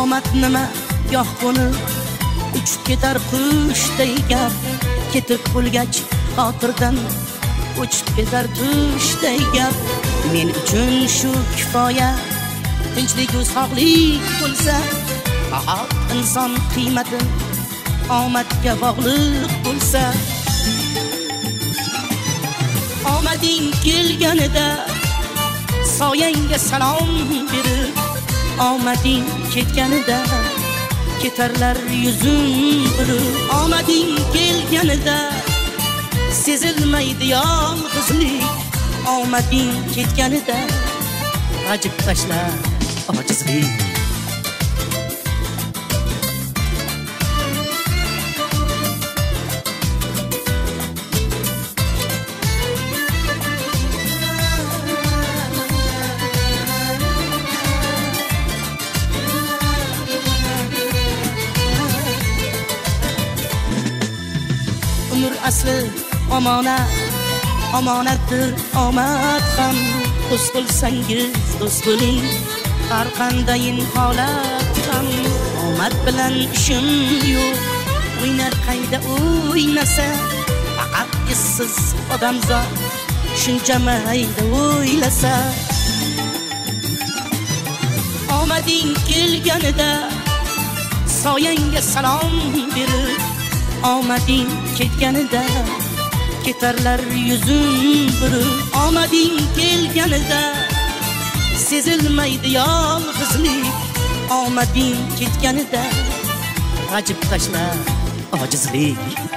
omad nima goh qo'nib uchib ketar qushday gap, ketib bo'lgach xotirdan o'chib ketar tushday gap. Men uchun shu kifoya, tinchlik va sog'lik bo'lsa, faqat inson qiymati omadga bog'liq bo'lsa. Omading kelganida soyangga salom berib, omading ketganida ketarlar yuzing burib. Omading kelganida sezilmaydi yolg'izlik, omading ketganida g'ajib tashlar ojizlik. Umr asli omonat, omonatdir omad ham. Do'st bo'lsangiz do'st bo'ling, har qandayin holat ham. Omad bilan ishim yo'q, o'ynar qayda o'ynasa, faqat essiz odamzod shuncha mayda o'ylasa. Omading kelganida soyangga salom berib, omading ketganida ketarlar yuzing burib. Omading kelganida sezilmaydi yolg'izlik, omading ketganida g'ajib tashlar ojizlik.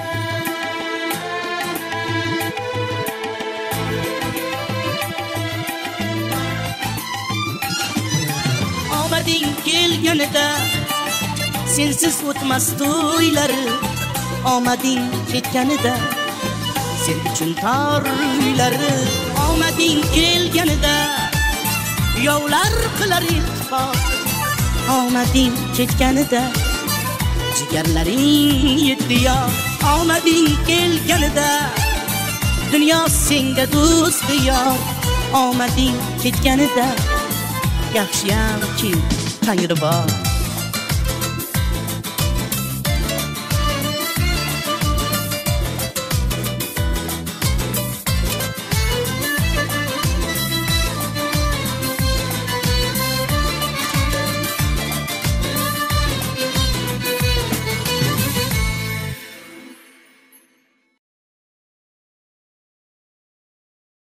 Omading kelganida sensiz o'tmas to'ylari, omading ketganida sen uchun tor uylari. Omading kelganida yovlar qilar iltifot, omading ketganida jigarlaring yetdiyor. Omading kelganida dunyo senga do'st yor, omading ketganida yaxshiyamki Tangri bor.